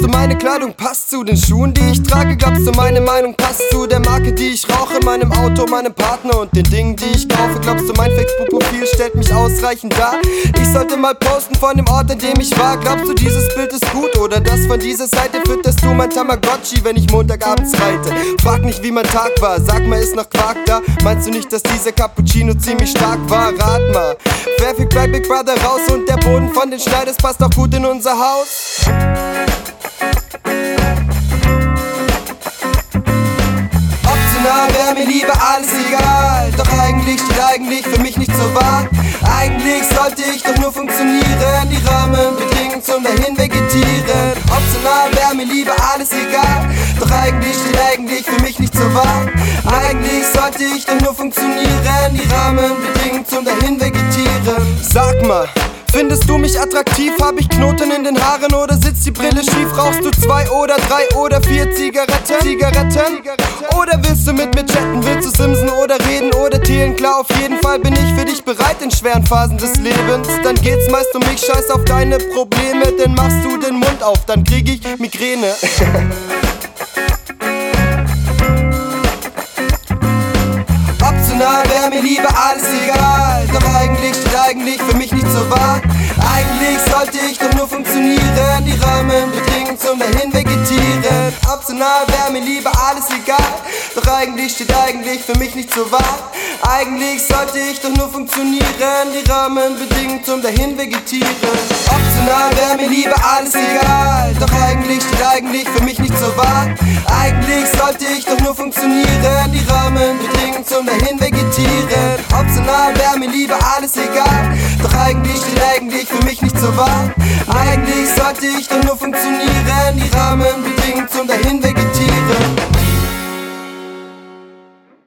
du, meine Kleidung passt zu den Schuhen, die ich trage? Glaubst du, meine Meinung passt zu der Marke, die ich rauche, meinem Auto, meinem Partner und den Dingen, die ich kaufe? Glaubst du, mein Facebook-Profil stellt mich ausreichend dar? Ich sollte mal posten von dem Ort, an dem ich war. Glaubst du, dieses Bild ist gut oder das von dieser Seite? Fütterst du mein Tamagotchi, wenn ich montagabends reite? Frag nicht, wie mein Tag war, sag mal, ist noch Quark da? Meinst du nicht, dass dieser Cappuccino ziemlich stark war? Rat mal, wer fliegt bei Big Brother raus? Und der Boden von den Schneiders passt auch gut in unser Haus. Optional wär mir lieber alles egal, doch eigentlich steht eigentlich für mich nicht so wahr. Eigentlich sollte ich doch nur funktionieren, die Rahmenbedingungen zum dahin vegetieren. Optional wär mir lieber alles egal, doch eigentlich steht eigentlich für mich nicht so wahr. Eigentlich sollte ich doch nur funktionieren, die Rahmenbedingungen zum dahin vegetieren. Sag mal, findest du mich attraktiv? Hab ich Knoten in den Haaren oder sitzt die Brille schief? Rauchst du 2 oder 3 oder 4 Zigaretten? Oder willst du mit mir chatten? Willst du simsen oder reden oder Thelen? Klar, auf jeden Fall bin ich für dich bereit in schweren Phasen des Lebens. Dann geht's meist um mich, scheiß auf deine Probleme. Denn machst du den Mund auf, dann krieg ich Migräne. Optional wär mir lieber alles egal, doch eigentlich steht eigentlich für mich nicht so wahr. Eigentlich sollte ich doch nur funktionieren, die Rahmenbedingungen zum dahin vegetieren. Optional wär mir lieber alles egal, doch eigentlich steht eigentlich für mich nicht so wahr. Eigentlich sollte ich doch nur funktionieren, die Rahmenbedingungen zum dahin vegetieren. Optional wär mir lieber alles egal, doch eigentlich steht eigentlich für mich nicht so wahr. Eigentlich sollte ich doch nur funktionieren, die Rahmenbedingungen zum dahin vegetieren. Optional wär mir lieber alles egal, doch eigentlich steht eigentlich für mich nicht so wahr. Eigentlich sollte ich doch nur funktionieren, die Rahmenbedingungen